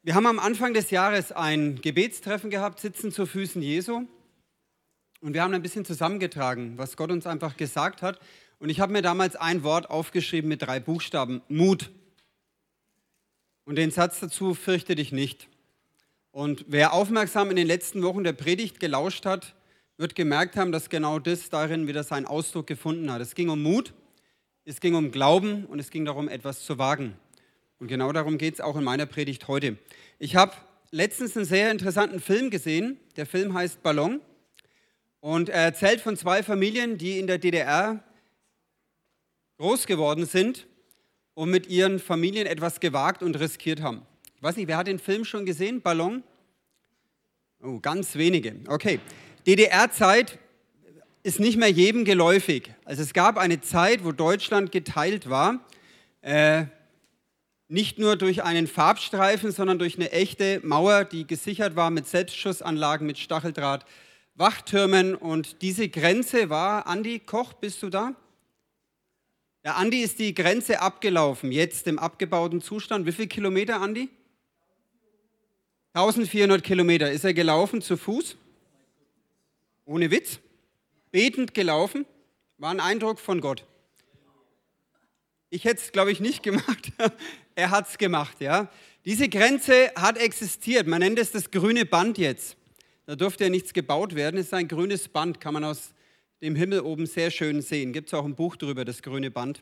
Wir haben am Anfang des Jahres ein Gebetstreffen gehabt, sitzen zu Füßen Jesu. Und wir haben ein bisschen zusammengetragen, was Gott uns einfach gesagt hat. Und ich habe mir damals ein Wort aufgeschrieben mit 3 Buchstaben: Mut. Und den Satz dazu: Fürchte dich nicht. Und wer aufmerksam in den letzten Wochen der Predigt gelauscht hat, wird gemerkt haben, dass genau das darin wieder seinen Ausdruck gefunden hat. Es ging um Mut, es ging um Glauben und es ging darum, etwas zu wagen. Und genau darum geht es auch in meiner Predigt heute. Ich habe letztens einen sehr interessanten Film gesehen. Der Film heißt Ballon. Und er erzählt von 2 Familien, die in der DDR groß geworden sind und mit ihren Familien etwas gewagt und riskiert haben. Ich weiß nicht, wer hat den Film schon gesehen? Ballon? Oh, ganz wenige. Okay. DDR-Zeit ist nicht mehr jedem geläufig. Also es gab eine Zeit, wo Deutschland geteilt war. Nicht nur durch einen Farbstreifen, sondern durch eine echte Mauer, die gesichert war mit Selbstschussanlagen, mit Stacheldraht, Wachtürmen. Und diese Grenze war, Andi Koch, bist du da? Ja, Andi, ist die Grenze abgelaufen, jetzt im abgebauten Zustand. Wie viele Kilometer, Andi? 1400 Kilometer. Ist er gelaufen zu Fuß? Ohne Witz? Betend gelaufen? War ein Eindruck von Gott. Ich hätte es, glaube ich, nicht gemacht. Er hat es gemacht, ja. Diese Grenze hat existiert. Man nennt es das grüne Band jetzt. Da durfte ja nichts gebaut werden. Es ist ein grünes Band, kann man aus dem Himmel oben sehr schön sehen. Gibt es auch ein Buch drüber, das grüne Band.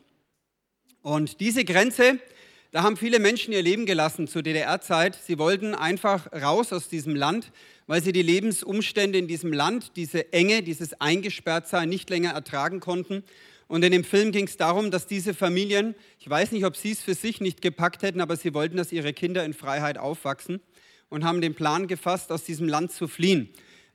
Und diese Grenze, da haben viele Menschen ihr Leben gelassen zur DDR-Zeit. Sie wollten einfach raus aus diesem Land, weil sie die Lebensumstände in diesem Land, diese Enge, dieses Eingesperrtsein nicht länger ertragen konnten. Und in dem Film ging es darum, dass diese Familien, ich weiß nicht, ob sie es für sich nicht gepackt hätten, aber sie wollten, dass ihre Kinder in Freiheit aufwachsen und haben den Plan gefasst, aus diesem Land zu fliehen.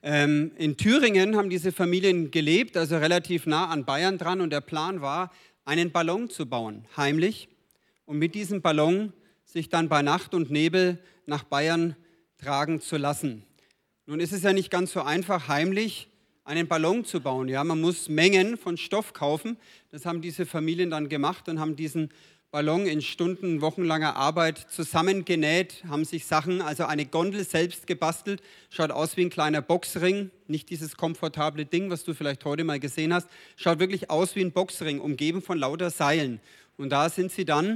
In Thüringen haben diese Familien gelebt, also relativ nah an Bayern dran. Und der Plan war, einen Ballon zu bauen, heimlich. Und mit diesem Ballon sich dann bei Nacht und Nebel nach Bayern tragen zu lassen. Nun ist es ja nicht ganz so einfach, heimlich einen Ballon zu bauen. Ja, man muss Mengen von Stoff kaufen. Das haben diese Familien dann gemacht und haben diesen Ballon in Stunden, wochenlanger Arbeit zusammengenäht, haben sich Sachen, also eine Gondel selbst gebastelt. Schaut aus wie ein kleiner Boxring, nicht dieses komfortable Ding, was du vielleicht heute mal gesehen hast. Schaut wirklich aus wie ein Boxring, umgeben von lauter Seilen. Und da sind sie dann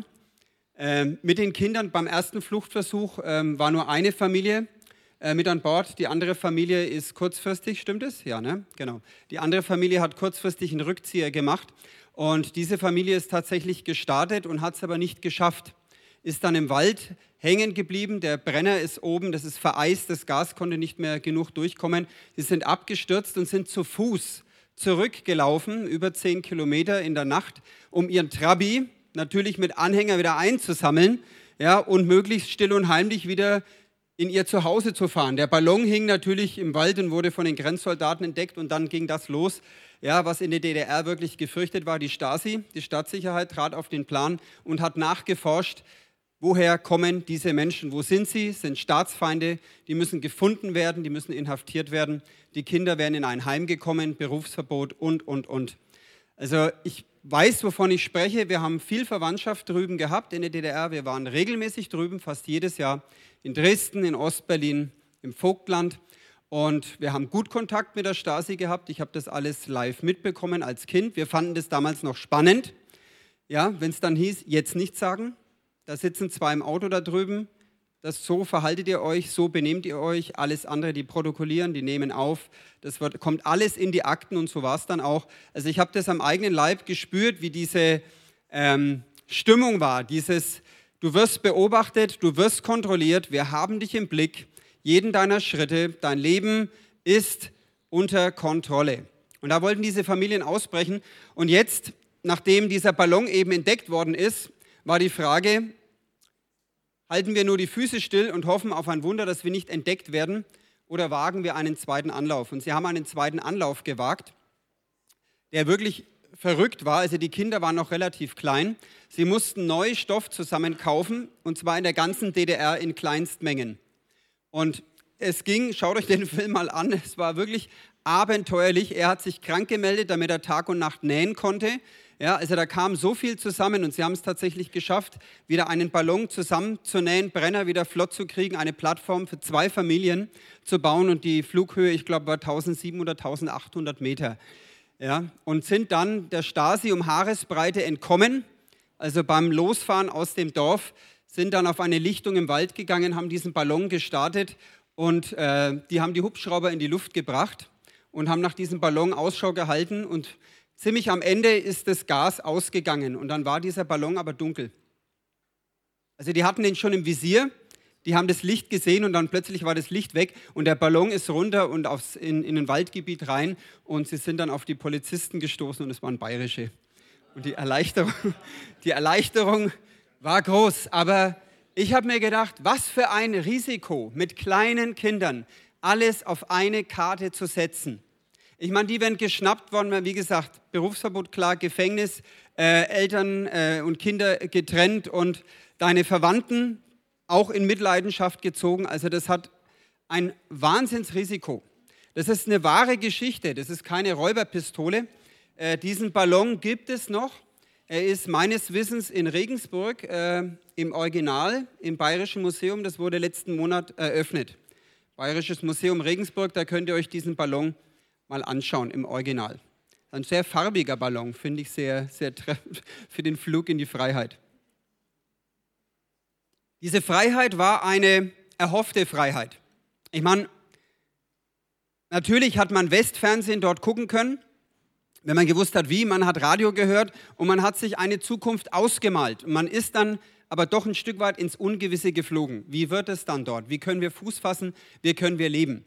mit den Kindern. Beim ersten Fluchtversuch war nur eine Familie mit an Bord. Die andere Familie ist kurzfristig, stimmt es? Ja, ne? Genau. Die andere Familie hat kurzfristig einen Rückzieher gemacht und diese Familie ist tatsächlich gestartet und hat es aber nicht geschafft. Ist dann im Wald hängen geblieben, der Brenner ist oben, das ist vereist, das Gas konnte nicht mehr genug durchkommen. Sie sind abgestürzt und sind zu Fuß zurückgelaufen, über 10 Kilometer in der Nacht, um ihren Trabi natürlich mit Anhänger wieder einzusammeln, ja, und möglichst still und heimlich wieder in ihr Zuhause zu fahren. Der Ballon hing natürlich im Wald und wurde von den Grenzsoldaten entdeckt und dann ging das los, ja, was in der DDR wirklich gefürchtet war. Die Stasi, die Staatssicherheit, trat auf den Plan und hat nachgeforscht, woher kommen diese Menschen, wo sind sie, sind Staatsfeinde, die müssen gefunden werden, die müssen inhaftiert werden, die Kinder werden in ein Heim gekommen, Berufsverbot und. Also ich weiß, wovon ich spreche. Wir haben viel Verwandtschaft drüben gehabt in der DDR. Wir waren regelmäßig drüben, fast jedes Jahr, in Dresden, in Ostberlin, im Vogtland. Und wir haben gut Kontakt mit der Stasi gehabt. Ich habe das alles live mitbekommen als Kind. Wir fanden das damals noch spannend. Ja, wenn es dann hieß, jetzt nichts sagen. Da sitzen 2 im Auto da drüben. So verhaltet ihr euch, so benehmt ihr euch. Alles andere, die protokollieren, die nehmen auf. Kommt alles in die Akten und so war es dann auch. Also ich habe das am eigenen Leib gespürt, wie diese Stimmung war. Dieses, du wirst beobachtet, du wirst kontrolliert, wir haben dich im Blick, jeden deiner Schritte, dein Leben ist unter Kontrolle. Und da wollten diese Familien ausbrechen. Und jetzt, nachdem dieser Ballon eben entdeckt worden ist, war die Frage: Halten wir nur die Füße still und hoffen auf ein Wunder, dass wir nicht entdeckt werden, oder wagen wir einen zweiten Anlauf? Und sie haben einen zweiten Anlauf gewagt, der wirklich verrückt war. Also die Kinder waren noch relativ klein. Sie mussten neu Stoff zusammen kaufen, und zwar in der ganzen DDR in Kleinstmengen. Und es ging, schaut euch den Film mal an, es war wirklich abenteuerlich. Er hat sich krank gemeldet, damit er Tag und Nacht nähen konnte. Ja, also da kam so viel zusammen und sie haben es tatsächlich geschafft, wieder einen Ballon zusammenzunähen, Brenner wieder flott zu kriegen, eine Plattform für 2 Familien zu bauen und die Flughöhe, ich glaube, war 1700, 1800 Meter. Ja, und sind dann der Stasi um Haaresbreite entkommen, also beim Losfahren aus dem Dorf, sind dann auf eine Lichtung im Wald gegangen, haben diesen Ballon gestartet und die haben die Hubschrauber in die Luft gebracht und haben nach diesem Ballon Ausschau gehalten und ziemlich am Ende ist das Gas ausgegangen und dann war dieser Ballon aber dunkel. Also die hatten den schon im Visier, die haben das Licht gesehen und dann plötzlich war das Licht weg und der Ballon ist runter und in ein Waldgebiet rein und sie sind dann auf die Polizisten gestoßen und es waren bayerische. Und die Erleichterung war groß, aber ich habe mir gedacht, was für ein Risiko mit kleinen Kindern, alles auf eine Karte zu setzen. Ich meine, die werden geschnappt worden, wie gesagt, Berufsverbot klar, Gefängnis, Eltern und Kinder getrennt und deine Verwandten auch in Mitleidenschaft gezogen. Also das hat ein Wahnsinnsrisiko. Das ist eine wahre Geschichte, das ist keine Räuberpistole. Diesen Ballon gibt es noch. Er ist meines Wissens in Regensburg im Original, im Bayerischen Museum. Das wurde letzten Monat eröffnet. Bayerisches Museum Regensburg, da könnt ihr euch diesen Ballon mal anschauen im Original. Ein sehr farbiger Ballon, finde ich sehr, sehr treffend für den Flug in die Freiheit. Diese Freiheit war eine erhoffte Freiheit. Ich meine, natürlich hat man Westfernsehen dort gucken können, wenn man gewusst hat, wie, man hat Radio gehört und man hat sich eine Zukunft ausgemalt. Und man ist dann aber doch ein Stück weit ins Ungewisse geflogen. Wie wird es dann dort? Wie können wir Fuß fassen? Wie können wir leben?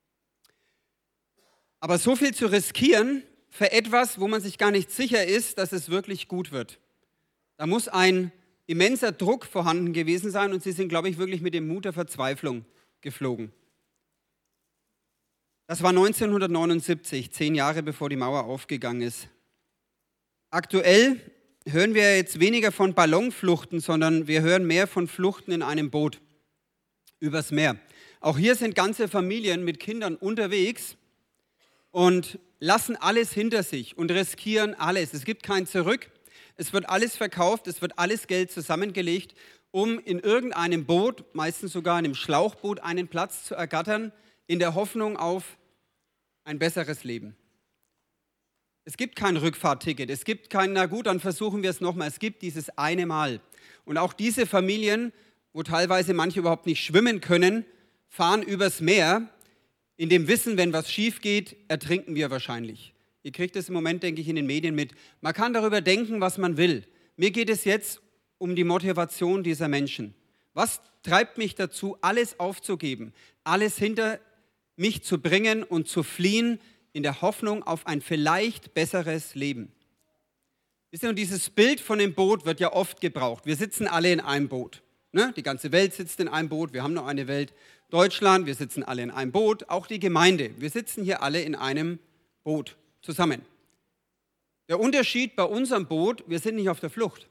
Aber so viel zu riskieren für etwas, wo man sich gar nicht sicher ist, dass es wirklich gut wird. Da muss ein immenser Druck vorhanden gewesen sein und sie sind, glaube ich, wirklich mit dem Mut der Verzweiflung geflogen. Das war 1979, 10 Jahre bevor die Mauer aufgegangen ist. Aktuell hören wir jetzt weniger von Ballonfluchten, sondern wir hören mehr von Fluchten in einem Boot übers Meer. Auch hier sind ganze Familien mit Kindern unterwegs und lassen alles hinter sich und riskieren alles. Es gibt kein Zurück, es wird alles verkauft, es wird alles Geld zusammengelegt, um in irgendeinem Boot, meistens sogar in einem Schlauchboot, einen Platz zu ergattern, in der Hoffnung auf ein besseres Leben. Es gibt kein Rückfahrtticket, es gibt kein, na gut, dann versuchen wir es nochmal. Es gibt dieses eine Mal. Und auch diese Familien, wo teilweise manche überhaupt nicht schwimmen können, fahren übers Meer, in dem Wissen, wenn was schief geht, ertrinken wir wahrscheinlich. Ihr kriegt es im Moment, denke ich, in den Medien mit. Man kann darüber denken, was man will. Mir geht es jetzt um die Motivation dieser Menschen. Was treibt mich dazu, alles aufzugeben, alles hinter mich zu bringen und zu fliehen, in der Hoffnung auf ein vielleicht besseres Leben? Wisst ihr, und dieses Bild von dem Boot wird ja oft gebraucht. Wir sitzen alle in einem Boot. Ne? Die ganze Welt sitzt in einem Boot. Wir haben noch eine Welt. Deutschland, wir sitzen alle in einem Boot. Auch die Gemeinde. Wir sitzen hier alle in einem Boot zusammen. Der Unterschied bei unserem Boot, wir sind nicht auf der Flucht.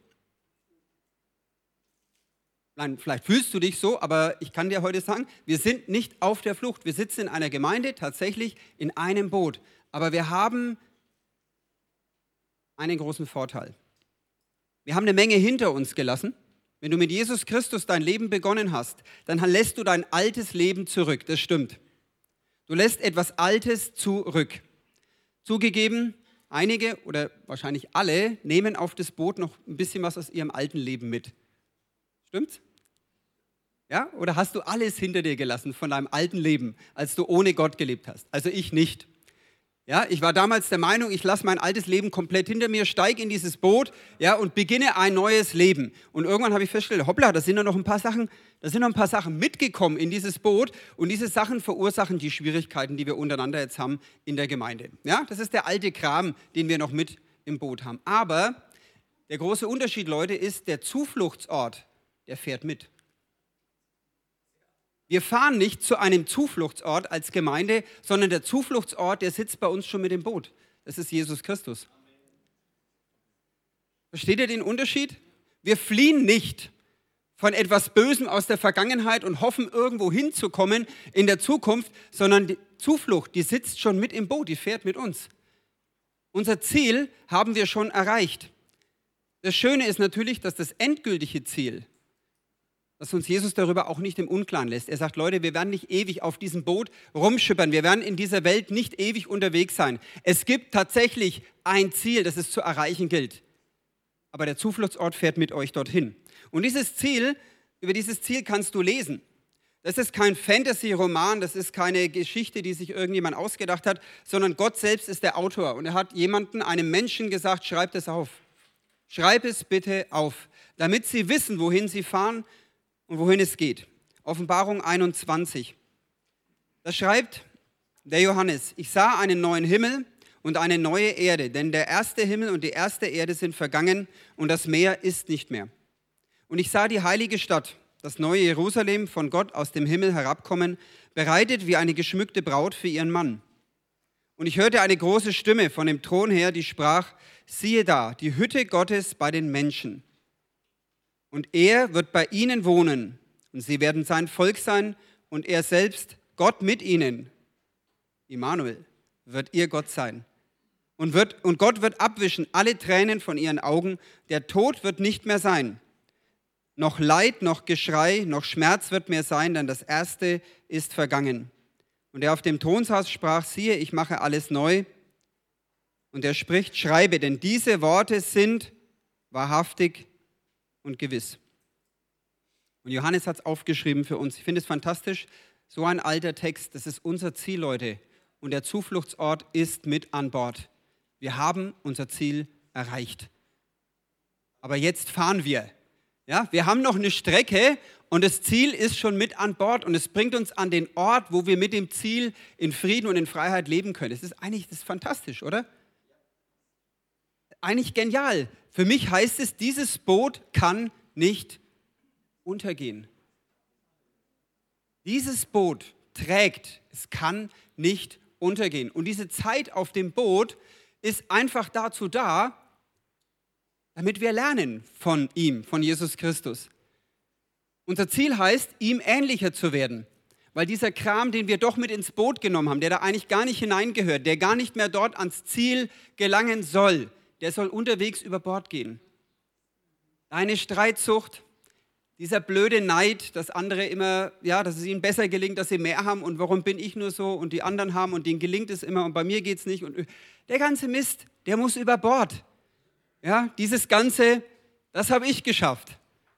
Nein, vielleicht fühlst du dich so, aber ich kann dir heute sagen, wir sind nicht auf der Flucht. Wir sitzen in einer Gemeinde, tatsächlich in einem Boot. Aber wir haben einen großen Vorteil. Wir haben eine Menge hinter uns gelassen. Wenn du mit Jesus Christus dein Leben begonnen hast, dann lässt du dein altes Leben zurück. Das stimmt. Du lässt etwas Altes zurück. Zugegeben, einige oder wahrscheinlich alle nehmen auf das Boot noch ein bisschen was aus ihrem alten Leben mit. Stimmt's? Ja? Oder hast du alles hinter dir gelassen von deinem alten Leben, als du ohne Gott gelebt hast? Also ich nicht. Ja, ich war damals der Meinung, ich lasse mein altes Leben komplett hinter mir, steige in dieses Boot, ja, und beginne ein neues Leben. Und irgendwann habe ich festgestellt, hoppla, da sind noch ein paar Sachen mitgekommen in dieses Boot und diese Sachen verursachen die Schwierigkeiten, die wir untereinander jetzt haben in der Gemeinde. Ja, das ist der alte Kram, den wir noch mit im Boot haben. Aber der große Unterschied, Leute, ist, der Zufluchtsort, der fährt mit. Wir fahren nicht zu einem Zufluchtsort als Gemeinde, sondern der Zufluchtsort, der sitzt bei uns schon mit dem Boot. Das ist Jesus Christus. Versteht ihr den Unterschied? Wir fliehen nicht von etwas Bösem aus der Vergangenheit und hoffen, irgendwo hinzukommen in der Zukunft, sondern die Zuflucht, die sitzt schon mit im Boot, die fährt mit uns. Unser Ziel haben wir schon erreicht. Das Schöne ist natürlich, dass das endgültige Ziel, dass uns Jesus darüber auch nicht im Unklaren lässt. Er sagt, Leute, wir werden nicht ewig auf diesem Boot rumschippern. Wir werden in dieser Welt nicht ewig unterwegs sein. Es gibt tatsächlich ein Ziel, das es zu erreichen gilt. Aber der Zufluchtsort fährt mit euch dorthin. Und über dieses Ziel kannst du lesen. Das ist kein Fantasy-Roman, das ist keine Geschichte, die sich irgendjemand ausgedacht hat, sondern Gott selbst ist der Autor. Und er hat einem Menschen gesagt, schreib es auf. Schreib es bitte auf, damit sie wissen, wohin sie fahren und wohin es geht. Offenbarung 21. Da schreibt der Johannes, ich sah einen neuen Himmel und eine neue Erde, denn der erste Himmel und die erste Erde sind vergangen und das Meer ist nicht mehr. Und ich sah die heilige Stadt, das neue Jerusalem, von Gott aus dem Himmel herabkommen, bereitet wie eine geschmückte Braut für ihren Mann. Und ich hörte eine große Stimme von dem Thron her, die sprach, siehe da, die Hütte Gottes bei den Menschen. Und er wird bei ihnen wohnen und sie werden sein Volk sein und er selbst, Gott mit ihnen, Immanuel, wird ihr Gott sein. Und Gott wird abwischen alle Tränen von ihren Augen. Der Tod wird nicht mehr sein. Noch Leid, noch Geschrei, noch Schmerz wird mehr sein, denn das Erste ist vergangen. Und er auf dem Thron saß, sprach, siehe, ich mache alles neu. Und er spricht, schreibe, denn diese Worte sind wahrhaftig und gewiss. Und Johannes hat es aufgeschrieben für uns. Ich finde es fantastisch. So ein alter Text, das ist unser Ziel, Leute. Und der Zufluchtsort ist mit an Bord. Wir haben unser Ziel erreicht. Aber jetzt fahren wir. Ja, wir haben noch eine Strecke und das Ziel ist schon mit an Bord und es bringt uns an den Ort, wo wir mit dem Ziel in Frieden und in Freiheit leben können. Das ist fantastisch, oder? Eigentlich genial. Für mich heißt es, dieses Boot kann nicht untergehen. Dieses Boot trägt, es kann nicht untergehen. Und diese Zeit auf dem Boot ist einfach dazu da, damit wir lernen von ihm, von Jesus Christus. Unser Ziel heißt, ihm ähnlicher zu werden. Weil dieser Kram, den wir doch mit ins Boot genommen haben, der da eigentlich gar nicht hineingehört, der gar nicht mehr dort ans Ziel gelangen soll, der soll unterwegs über Bord gehen. Deine Streitsucht, dieser blöde Neid, dass andere immer, dass es ihnen besser gelingt, dass sie mehr haben und warum bin ich nur so und die anderen haben und denen gelingt es immer und bei mir geht es nicht. Und der ganze Mist, der muss über Bord. Ja, dieses Ganze, das habe ich geschafft.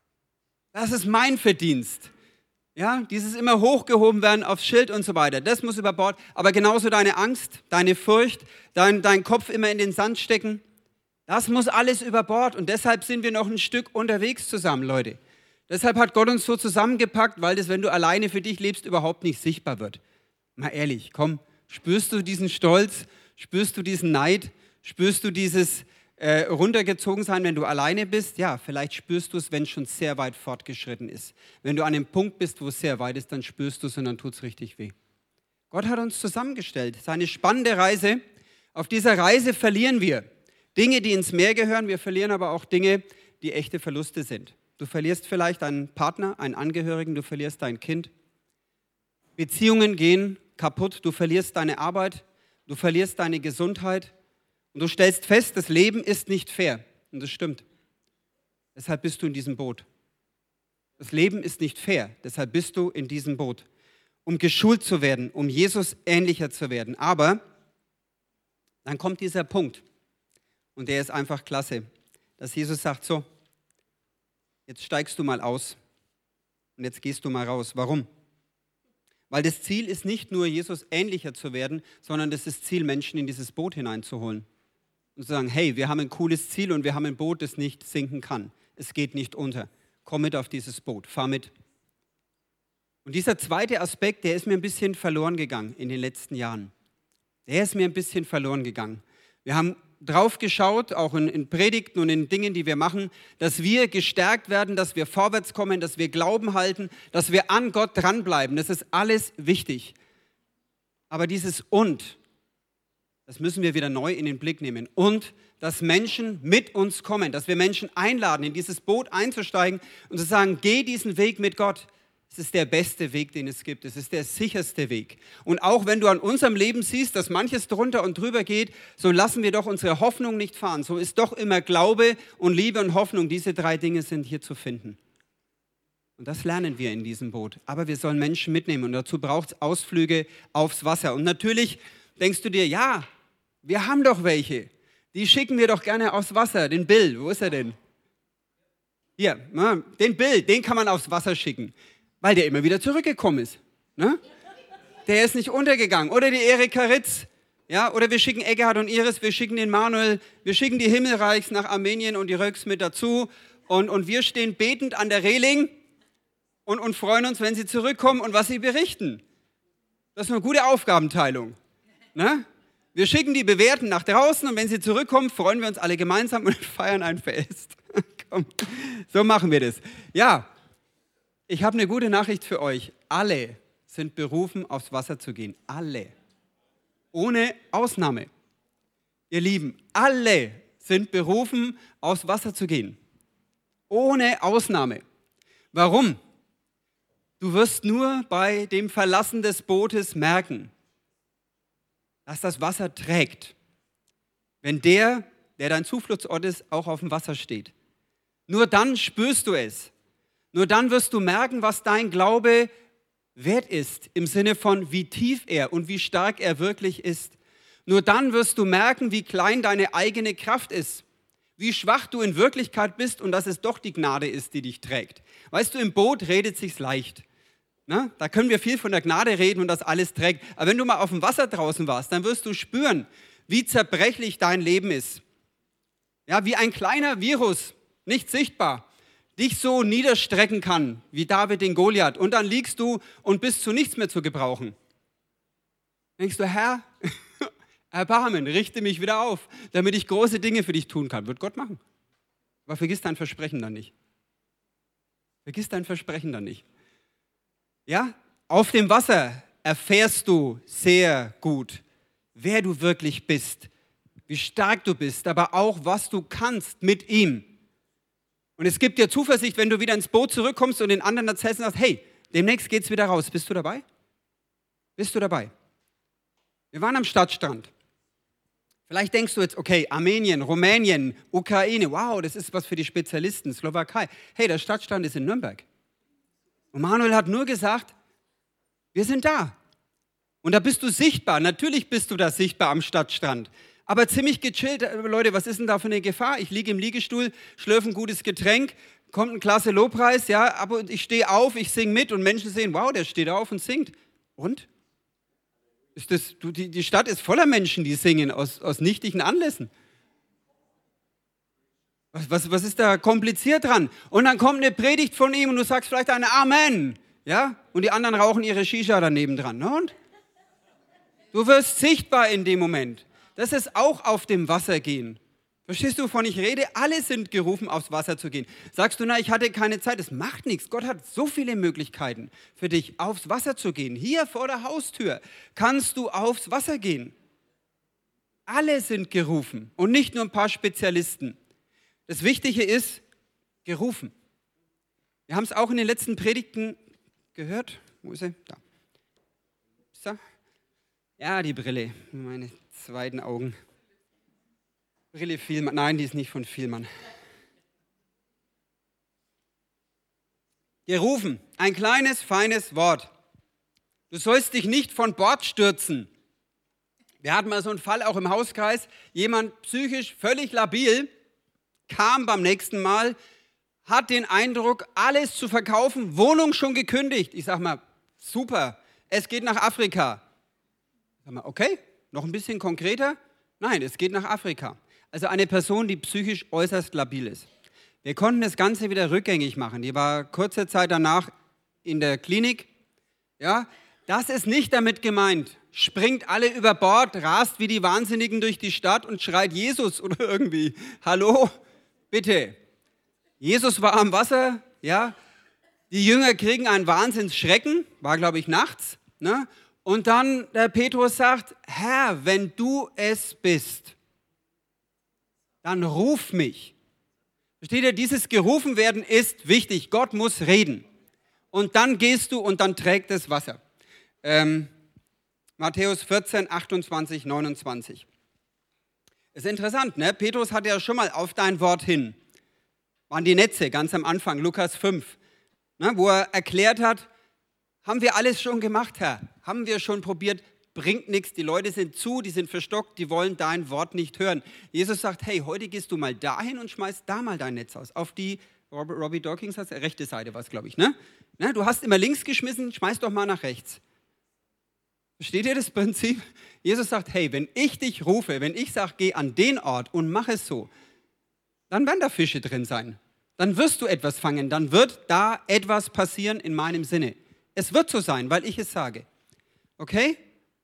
Das ist mein Verdienst. Ja, dieses immer hochgehoben werden aufs Schild und so weiter, das muss über Bord. Aber genauso deine Angst, deine Furcht, dein Kopf immer in den Sand stecken, das muss alles über Bord. Und deshalb sind wir noch ein Stück unterwegs zusammen, Leute. Deshalb hat Gott uns so zusammengepackt, weil das, wenn du alleine für dich lebst, überhaupt nicht sichtbar wird. Mal ehrlich, komm, spürst du diesen Stolz, spürst du diesen Neid, spürst du dieses runtergezogen sein, wenn du alleine bist? Ja, vielleicht spürst du es, wenn es schon sehr weit fortgeschritten ist. Wenn du an einem Punkt bist, wo es sehr weit ist, dann spürst du es und dann tut es richtig weh. Gott hat uns zusammengestellt. Es ist eine spannende Reise. Auf dieser Reise verlieren wir Dinge, die ins Meer gehören. Wir verlieren aber auch Dinge, die echte Verluste sind. Du verlierst vielleicht einen Partner, einen Angehörigen, du verlierst dein Kind. Beziehungen gehen kaputt, du verlierst deine Arbeit, du verlierst deine Gesundheit und du stellst fest, das Leben ist nicht fair. Und das stimmt. Deshalb bist du in diesem Boot. Das Leben ist nicht fair, deshalb bist du in diesem Boot. Um geschult zu werden, um Jesus ähnlicher zu werden. Aber dann kommt dieser Punkt und der ist einfach klasse, dass Jesus sagt, so, jetzt steigst du mal aus und jetzt gehst du mal raus. Warum? Weil das Ziel ist nicht nur, Jesus ähnlicher zu werden, sondern das ist das Ziel, Menschen in dieses Boot hineinzuholen. Und zu sagen, hey, wir haben ein cooles Ziel und wir haben ein Boot, das nicht sinken kann. Es geht nicht unter. Komm mit auf dieses Boot, fahr mit. Und dieser zweite Aspekt, der ist mir ein bisschen verloren gegangen in den letzten Jahren. Der ist mir ein bisschen verloren gegangen. Wir haben drauf geschaut, auch in Predigten und in Dingen, die wir machen, dass wir gestärkt werden, dass wir vorwärts kommen, dass wir Glauben halten, dass wir an Gott dranbleiben. Das ist alles wichtig. Aber dieses Und, das müssen wir wieder neu in den Blick nehmen. Und, dass Menschen mit uns kommen, dass wir Menschen einladen, in dieses Boot einzusteigen und zu sagen, geh diesen Weg mit Gott. Es ist der beste Weg, den es gibt. Es ist der sicherste Weg. Und auch wenn du an unserem Leben siehst, dass manches drunter und drüber geht, so lassen wir doch unsere Hoffnung nicht fahren. So ist doch immer Glaube und Liebe und Hoffnung. Diese 3 Dinge sind hier zu finden. Und das lernen wir in diesem Boot. Aber wir sollen Menschen mitnehmen und dazu braucht es Ausflüge aufs Wasser. Und natürlich denkst du dir, ja, wir haben doch welche. Die schicken wir doch gerne aufs Wasser. Den Bill, wo ist er denn? Hier, den Bill, den kann man aufs Wasser schicken. Weil der immer wieder zurückgekommen ist. Ne? Der ist nicht untergegangen. Oder die Erika Ritz. Ja? Oder wir schicken Eckhardt und Iris, wir schicken den Manuel, wir schicken die Himmelreichs nach Armenien und die Röcks mit dazu. Und wir stehen betend an der Reling und freuen uns, wenn sie zurückkommen und was sie berichten. Das ist eine gute Aufgabenteilung. Ne? Wir schicken die Bewährten nach draußen und wenn sie zurückkommen, freuen wir uns alle gemeinsam und feiern ein Fest. Komm, so machen wir das. Ja. Ich habe eine gute Nachricht für euch. Alle sind berufen, aufs Wasser zu gehen. Alle. Ohne Ausnahme. Ihr Lieben, alle sind berufen, aufs Wasser zu gehen. Ohne Ausnahme. Warum? Du wirst nur bei dem Verlassen des Bootes merken, dass das Wasser trägt, wenn der dein Zufluchtsort ist, auch auf dem Wasser steht. Nur dann spürst du es. Nur dann wirst du merken, was dein Glaube wert ist, im Sinne von, wie tief er und wie stark er wirklich ist. Nur dann wirst du merken, wie klein deine eigene Kraft ist, wie schwach du in Wirklichkeit bist und dass es doch die Gnade ist, die dich trägt. Weißt du, im Boot redet sich's leicht. Na, da können wir viel von der Gnade reden und das alles trägt. Aber wenn du mal auf dem Wasser draußen warst, dann wirst du spüren, wie zerbrechlich dein Leben ist. Ja, wie ein kleiner Virus, nicht sichtbar, dich so niederstrecken kann, wie David den Goliath. Und dann liegst du und bist zu nichts mehr zu gebrauchen. Denkst du, Herr, Erbarmen, richte mich wieder auf, damit ich große Dinge für dich tun kann. Wird Gott machen. Aber vergiss dein Versprechen dann nicht. Vergiss dein Versprechen dann nicht. Ja, auf dem Wasser erfährst du sehr gut, wer du wirklich bist, wie stark du bist, aber auch, was du kannst mit ihm. Und es gibt dir Zuversicht, wenn du wieder ins Boot zurückkommst und den anderen erzählst und sagst, hey, demnächst geht's wieder raus. Bist du dabei? Bist du dabei? Wir waren am Stadtstrand. Vielleicht denkst du jetzt, okay, Armenien, Rumänien, Ukraine, wow, das ist was für die Spezialisten, Slowakei. Hey, der Stadtstrand ist in Nürnberg. Und Manuel hat nur gesagt, wir sind da. Und da bist du sichtbar. Natürlich bist du da sichtbar am Stadtstrand. Aber ziemlich gechillt. Leute, was ist denn da für eine Gefahr? Ich liege im Liegestuhl, schlürfe ein gutes Getränk, kommt ein klasse Lobpreis, ja, aber ich stehe auf, ich singe mit und Menschen sehen, wow, der steht auf und singt. Und? Die Stadt ist voller Menschen, die singen aus nichtigen Anlässen. Was ist da kompliziert dran? Und dann kommt eine Predigt von ihm und du sagst vielleicht eine Amen. Ja? Und die anderen rauchen ihre Shisha daneben dran. Na und? Du wirst sichtbar in dem Moment. Das ist auch auf dem Wasser gehen. Verstehst du, wovon ich rede? Alle sind gerufen, aufs Wasser zu gehen. Sagst du, na, ich hatte keine Zeit. Das macht nichts. Gott hat so viele Möglichkeiten für dich, aufs Wasser zu gehen. Hier vor der Haustür kannst du aufs Wasser gehen. Alle sind gerufen und nicht nur ein paar Spezialisten. Das Wichtige ist, gerufen. Wir haben es auch in den letzten Predigten gehört. Wo ist er? Da. Ist er? Ja, die Brille. Meine zweiten Augen. Brille Vielmann. Nein, die ist nicht von Vielmann. Gerufen. Ein kleines, feines Wort. Du sollst dich nicht von Bord stürzen. Wir hatten mal so einen Fall auch im Hauskreis. Jemand psychisch völlig labil kam beim nächsten Mal, hat den Eindruck, alles zu verkaufen, Wohnung schon gekündigt. Ich sag mal, super, es geht nach Afrika. Ich sag mal, okay, noch ein bisschen konkreter? Nein, es geht nach Afrika. Also eine Person, die psychisch äußerst labil ist. Wir konnten das Ganze wieder rückgängig machen. Die war kurze Zeit danach in der Klinik. Ja, das ist nicht damit gemeint. Springt alle über Bord, rast wie die Wahnsinnigen durch die Stadt und schreit Jesus oder irgendwie. Hallo? Bitte. Jesus war am Wasser, ja. Die Jünger kriegen einen Wahnsinnsschrecken, war glaube ich nachts, ne? Und dann der Petrus sagt, Herr, wenn du es bist, dann ruf mich. Versteht ihr, dieses Gerufenwerden ist wichtig. Gott muss reden. und dann gehst du und dann trägt es Wasser. Matthäus 14, 28, 29. Ist interessant, ne? Petrus hatte ja schon mal auf dein Wort hin, waren die Netze ganz am Anfang, Lukas 5, ne, wo er erklärt hat, haben wir alles schon gemacht, Herr, haben wir schon probiert, bringt nichts, die Leute sind zu, die sind verstockt, die wollen dein Wort nicht hören. Jesus sagt, hey, heute gehst du mal dahin und schmeißt da mal dein Netz aus, auf die, Robbie Dawkins hat rechte Seite war es, glaube ich, ne? Du hast immer links geschmissen, schmeiß doch mal nach rechts. Versteht ihr das Prinzip? Jesus sagt, hey, wenn ich dich rufe, wenn ich sage, geh an den Ort und mach es so, dann werden da Fische drin sein. Dann wirst du etwas fangen, dann wird da etwas passieren in meinem Sinne. Es wird so sein, weil ich es sage. Okay?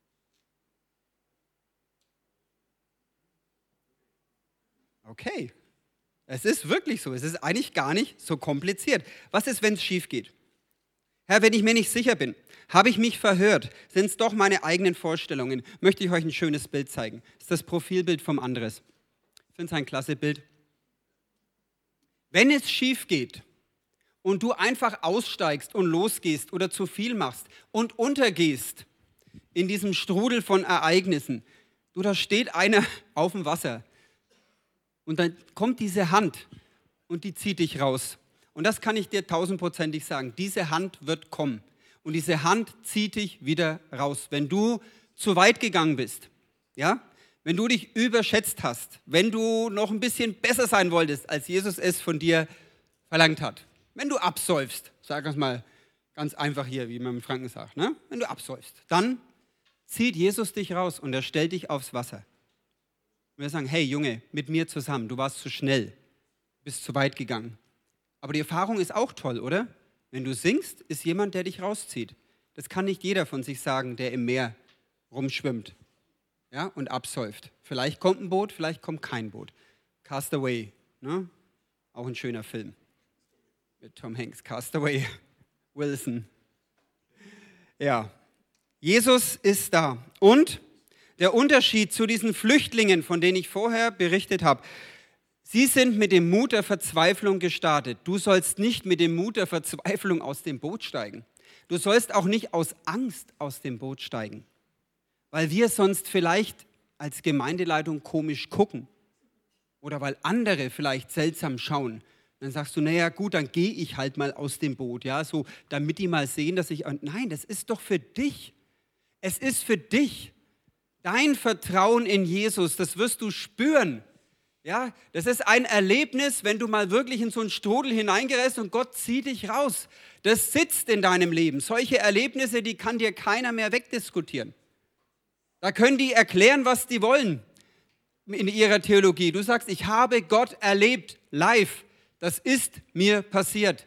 Okay. Es ist wirklich so. Es ist eigentlich gar nicht so kompliziert. Was ist, wenn es schief geht? Herr, wenn ich mir nicht sicher bin, habe ich mich verhört, sind es doch meine eigenen Vorstellungen, möchte ich euch ein schönes Bild zeigen. Das ist das Profilbild vom Andres. Ich finde es ein klasse Bild. Wenn es schief geht und du einfach aussteigst und losgehst oder zu viel machst und untergehst in diesem Strudel von Ereignissen, da steht einer auf dem Wasser und dann kommt diese Hand und die zieht dich raus. Und das kann ich dir 1000%ig sagen, diese Hand wird kommen und diese Hand zieht dich wieder raus, wenn du zu weit gegangen bist, ja? Wenn du dich überschätzt hast, wenn du noch ein bisschen besser sein wolltest, als Jesus es von dir verlangt hat. Wenn du absäufst, sag das mal ganz einfach hier, wie man im Franken sagt, ne? Wenn du absäufst, dann zieht Jesus dich raus und er stellt dich aufs Wasser. Und wir sagen, hey Junge, mit mir zusammen, du warst zu schnell, bist zu weit gegangen. Aber die Erfahrung ist auch toll, oder? Wenn du singst, ist jemand, der dich rauszieht. Das kann nicht jeder von sich sagen, der im Meer rumschwimmt, ja, und absäuft. Vielleicht kommt ein Boot, vielleicht kommt kein Boot. Cast Away, ne? Auch ein schöner Film mit Tom Hanks. Cast Away, Wilson. Ja, Jesus ist da. Und der Unterschied zu diesen Flüchtlingen, von denen ich vorher berichtet habe, sie sind mit dem Mut der Verzweiflung gestartet. Du sollst nicht mit dem Mut der Verzweiflung aus dem Boot steigen. Du sollst auch nicht aus Angst aus dem Boot steigen, weil wir sonst vielleicht als Gemeindeleitung komisch gucken oder weil andere vielleicht seltsam schauen. Dann sagst du, naja gut, dann gehe ich halt mal aus dem Boot, ja, so, damit die mal sehen, dass ich... Nein, das ist doch für dich. Es ist für dich. Dein Vertrauen in Jesus, das wirst du spüren. Ja, das ist ein Erlebnis, wenn du mal wirklich in so einen Strudel hineingerätst und Gott zieht dich raus. Das sitzt in deinem Leben. Solche Erlebnisse, die kann dir keiner mehr wegdiskutieren. Da können die erklären, was die wollen in ihrer Theologie. Du sagst, ich habe Gott erlebt, live. Das ist mir passiert.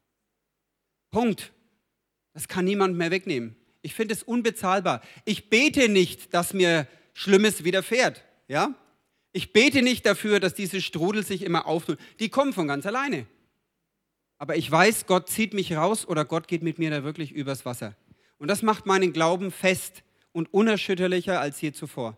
Punkt. Das kann niemand mehr wegnehmen. Ich finde es unbezahlbar. Ich bete nicht, dass mir Schlimmes widerfährt. Ja? Ich bete nicht dafür, dass diese Strudel sich immer auftun. Die kommen von ganz alleine. Aber ich weiß, Gott zieht mich raus oder Gott geht mit mir da wirklich übers Wasser. Und das macht meinen Glauben fest und unerschütterlicher als je zuvor.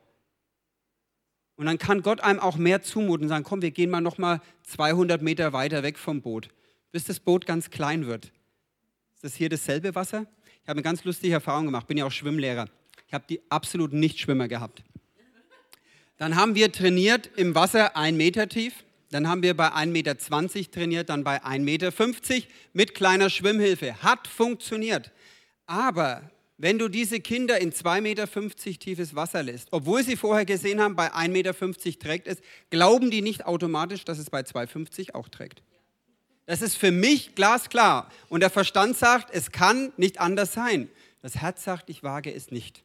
Und dann kann Gott einem auch mehr zumuten und sagen, komm, wir gehen mal noch mal 200 Meter weiter weg vom Boot, bis das Boot ganz klein wird. Ist das hier dasselbe Wasser? Ich habe eine ganz lustige Erfahrung gemacht, bin ja auch Schwimmlehrer. Ich habe die absoluten Nichtschwimmer gehabt. Dann haben wir trainiert im Wasser 1 Meter tief, dann haben wir bei 1,20 Meter trainiert, dann bei 1,50 Meter mit kleiner Schwimmhilfe. Hat funktioniert. Aber wenn du diese Kinder in 2,50 Meter tiefes Wasser lässt, obwohl sie vorher gesehen haben, bei 1,50 Meter trägt es, glauben die nicht automatisch, dass es bei 2,50 auch trägt. Das ist für mich glasklar. Und der Verstand sagt, es kann nicht anders sein. Das Herz sagt, ich wage es nicht.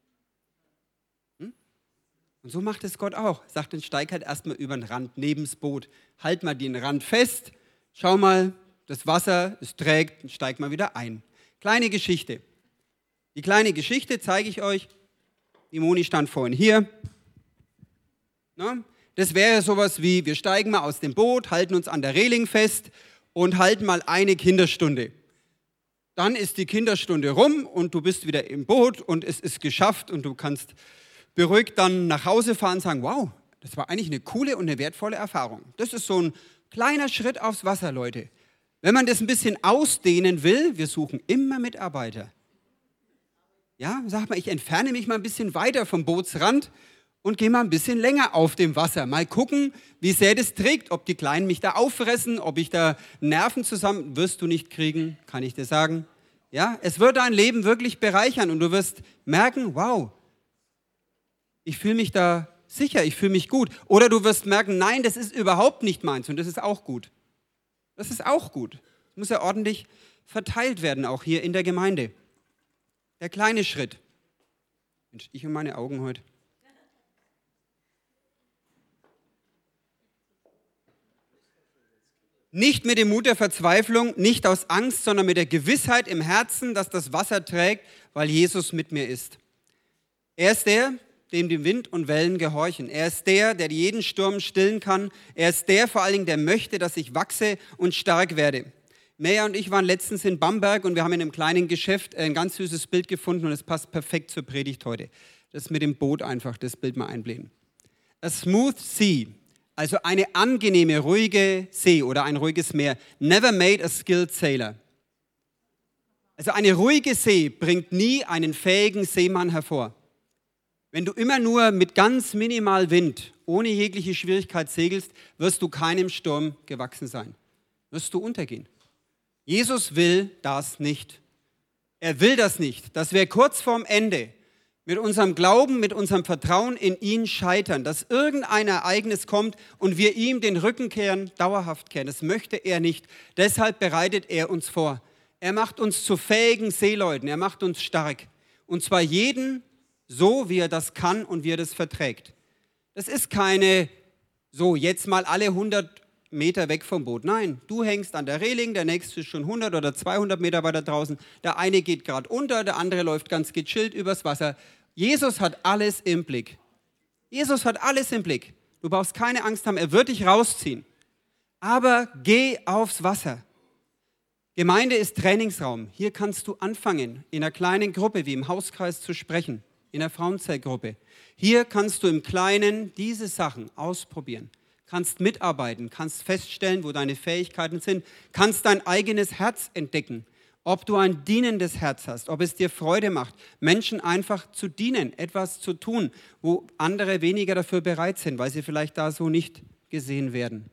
Und so macht es Gott auch. Er sagt, dann steig halt erstmal über den Rand, neben das Boot. Halt mal den Rand fest, schau mal, das Wasser, es trägt, dann steig mal wieder ein. Kleine Geschichte. Die kleine Geschichte zeige ich euch. Die Moni stand vorhin hier. Na, das wäre sowas wie, wir steigen mal aus dem Boot, halten uns an der Reling fest und halten mal eine Kinderstunde. Dann ist die Kinderstunde rum und du bist wieder im Boot und es ist geschafft und du kannst beruhigt dann nach Hause fahren und sagen, wow, das war eigentlich eine coole und eine wertvolle Erfahrung. Das ist so ein kleiner Schritt aufs Wasser, Leute. Wenn man das ein bisschen ausdehnen will, wir suchen immer Mitarbeiter. Ja, sag mal, ich entferne mich mal ein bisschen weiter vom Bootsrand und gehe mal ein bisschen länger auf dem Wasser. Mal gucken, wie sehr das trägt, ob die Kleinen mich da auffressen, ob ich da Nerven zusammen, wirst du nicht kriegen, kann ich dir sagen. Ja, es wird dein Leben wirklich bereichern und du wirst merken, wow, ich fühle mich da sicher, ich fühle mich gut. Oder du wirst merken, nein, das ist überhaupt nicht meins und das ist auch gut. Das ist auch gut. Es muss ja ordentlich verteilt werden, auch hier in der Gemeinde. Der kleine Schritt. Mensch, ich und meine Augen heute. Nicht mit dem Mut der Verzweiflung, nicht aus Angst, sondern mit der Gewissheit im Herzen, dass das Wasser trägt, weil Jesus mit mir ist. Er ist der, dem die Wind und Wellen gehorchen. Er ist der jeden Sturm stillen kann. Er ist der vor allen Dingen, der möchte, dass ich wachse und stark werde. Meja und ich waren letztens in Bamberg und wir haben in einem kleinen Geschäft ein ganz süßes Bild gefunden und es passt perfekt zur Predigt heute. Das mit dem Boot einfach, das Bild mal einblenden. A smooth sea, also eine angenehme, ruhige See oder ein ruhiges Meer, never made a skilled sailor. Also eine ruhige See bringt nie einen fähigen Seemann hervor. Wenn du immer nur mit ganz minimal Wind, ohne jegliche Schwierigkeit segelst, wirst du keinem Sturm gewachsen sein. Wirst du untergehen. Jesus will das nicht. Er will das nicht, dass wir kurz vorm Ende mit unserem Glauben, mit unserem Vertrauen in ihn scheitern, dass irgendein Ereignis kommt und wir ihm den Rücken kehren, dauerhaft kehren. Das möchte er nicht. Deshalb bereitet er uns vor. Er macht uns zu fähigen Seeleuten. Er macht uns stark. Und zwar jeden so, wie er das kann und wie er das verträgt. Das ist keine, so jetzt mal alle 100 Meter weg vom Boot. Nein, du hängst an der Reling, der nächste ist schon 100 oder 200 Meter weiter draußen. Der eine geht gerade unter, der andere läuft ganz gechillt übers Wasser. Jesus hat alles im Blick. Jesus hat alles im Blick. Du brauchst keine Angst haben, er wird dich rausziehen. Aber geh aufs Wasser. Gemeinde ist Trainingsraum. Hier kannst du anfangen, in einer kleinen Gruppe wie im Hauskreis zu sprechen, in einer Frauenzeltgruppe. Hier kannst du im Kleinen diese Sachen ausprobieren. Kannst mitarbeiten, kannst feststellen, wo deine Fähigkeiten sind, kannst dein eigenes Herz entdecken, ob du ein dienendes Herz hast, ob es dir Freude macht, Menschen einfach zu dienen, etwas zu tun, wo andere weniger dafür bereit sind, weil sie vielleicht da so nicht gesehen werden.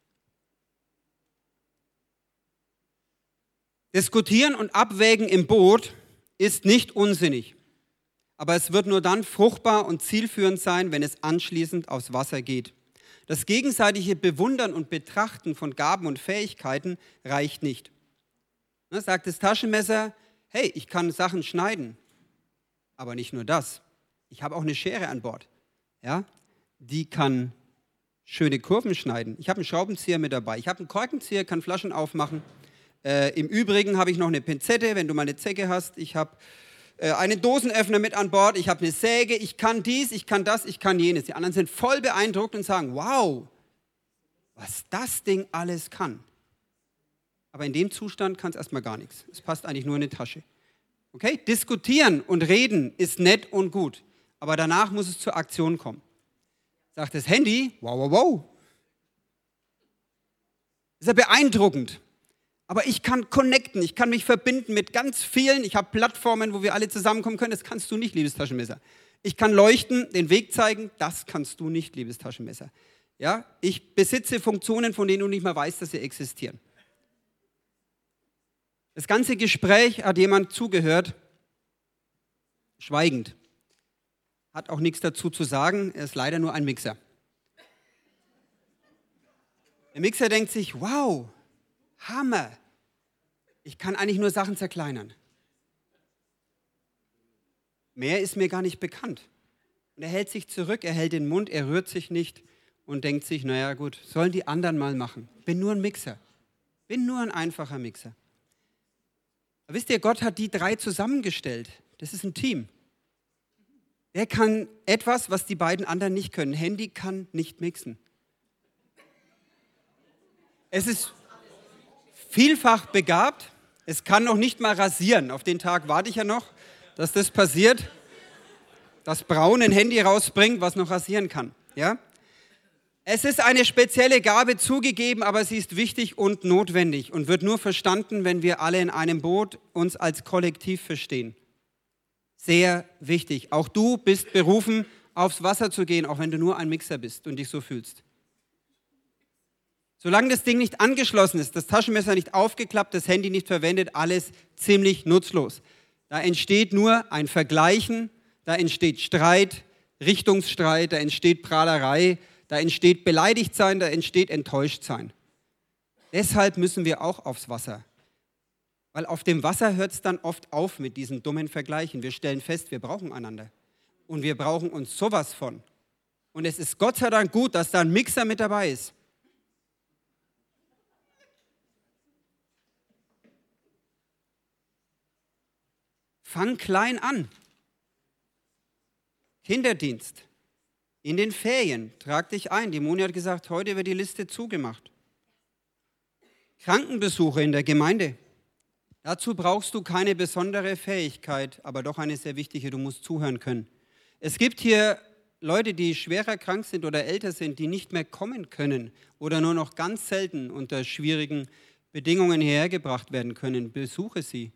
Diskutieren und abwägen im Boot ist nicht unsinnig, aber es wird nur dann fruchtbar und zielführend sein, wenn es anschließend aufs Wasser geht. Das gegenseitige Bewundern und Betrachten von Gaben und Fähigkeiten reicht nicht. Sagt das Taschenmesser, hey, ich kann Sachen schneiden, aber nicht nur das. Ich habe auch eine Schere an Bord. Ja? Die kann schöne Kurven schneiden. Ich habe einen Schraubenzieher mit dabei. Ich habe einen Korkenzieher, kann Flaschen aufmachen. Im Übrigen habe ich noch eine Pinzette, wenn du mal eine Zecke hast. Ich habe einen Dosenöffner mit an Bord, ich habe eine Säge, ich kann dies, ich kann das, ich kann jenes. Die anderen sind voll beeindruckt und sagen, wow, was das Ding alles kann. Aber in dem Zustand kann es erstmal gar nichts. Es passt eigentlich nur in die Tasche. Okay? Diskutieren und reden ist nett und gut, aber danach muss es zur Aktion kommen. Sagt das Handy, wow, wow, wow. Ist ja beeindruckend. Aber ich kann connecten, ich kann mich verbinden mit ganz vielen. Ich habe Plattformen, wo wir alle zusammenkommen können. Das kannst du nicht, liebes Taschenmesser. Ich kann leuchten, den Weg zeigen. Das kannst du nicht, liebes Taschenmesser. Ja? Ich besitze Funktionen, von denen du nicht mal weißt, dass sie existieren. Das ganze Gespräch hat jemand zugehört, schweigend. Hat auch nichts dazu zu sagen. Er ist leider nur ein Mixer. Der Mixer denkt sich, wow, Hammer. Ich kann eigentlich nur Sachen zerkleinern. Mehr ist mir gar nicht bekannt. Und er hält sich zurück, er hält den Mund, er rührt sich nicht und denkt sich, naja gut, sollen die anderen mal machen. Bin nur ein Mixer. Bin nur ein einfacher Mixer. Aber wisst ihr, Gott hat die drei zusammengestellt. Das ist ein Team. Er kann etwas, was die beiden anderen nicht können. Handy kann nicht mixen. Es ist vielfach begabt. Es kann noch nicht mal rasieren. Auf den Tag warte ich ja noch, dass das passiert. Das braune Handy rausbringt, was noch rasieren kann. Ja? Es ist eine spezielle Gabe zugegeben, aber sie ist wichtig und notwendig und wird nur verstanden, wenn wir alle in einem Boot uns als Kollektiv verstehen. Sehr wichtig. Auch du bist berufen, aufs Wasser zu gehen, auch wenn du nur ein Mixer bist und dich so fühlst. Solange das Ding nicht angeschlossen ist, das Taschenmesser nicht aufgeklappt, das Handy nicht verwendet, alles ziemlich nutzlos. Da entsteht nur ein Vergleichen, da entsteht Streit, Richtungsstreit, da entsteht Prahlerei, da entsteht beleidigt sein, da entsteht enttäuscht sein. Deshalb müssen wir auch aufs Wasser. Weil auf dem Wasser hört es dann oft auf mit diesen dummen Vergleichen. Wir stellen fest, wir brauchen einander. Und wir brauchen uns sowas von. Und es ist Gott sei Dank gut, dass da ein Mixer mit dabei ist. Fang klein an. Kinderdienst. In den Ferien. Trag dich ein. Die Moni hat gesagt, heute wird die Liste zugemacht. Krankenbesuche in der Gemeinde. Dazu brauchst du keine besondere Fähigkeit, aber doch eine sehr wichtige, du musst zuhören können. Es gibt hier Leute, die schwerer krank sind oder älter sind, die nicht mehr kommen können oder nur noch ganz selten unter schwierigen Bedingungen hierher gebracht werden können. Besuche sie.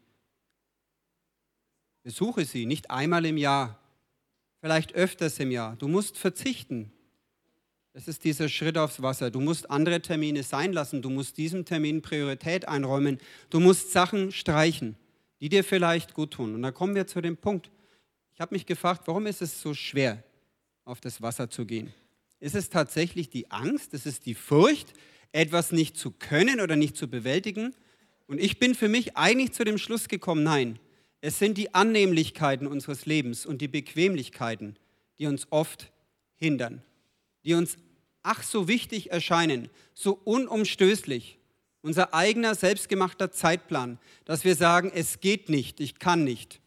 Besuche sie, nicht einmal im Jahr, vielleicht öfters im Jahr. Du musst verzichten. Das ist dieser Schritt aufs Wasser. Du musst andere Termine sein lassen. Du musst diesem Termin Priorität einräumen. Du musst Sachen streichen, die dir vielleicht gut tun. Und da kommen wir zu dem Punkt. Ich habe mich gefragt, warum ist es so schwer, auf das Wasser zu gehen? Ist es tatsächlich die Angst? Ist es die Furcht, etwas nicht zu können oder nicht zu bewältigen? Und ich bin für mich eigentlich zu dem Schluss gekommen, nein, es sind die Annehmlichkeiten unseres Lebens und die Bequemlichkeiten, die uns oft hindern, die uns ach so wichtig erscheinen, so unumstößlich, unser eigener selbstgemachter Zeitplan, dass wir sagen, es geht nicht, ich kann nicht.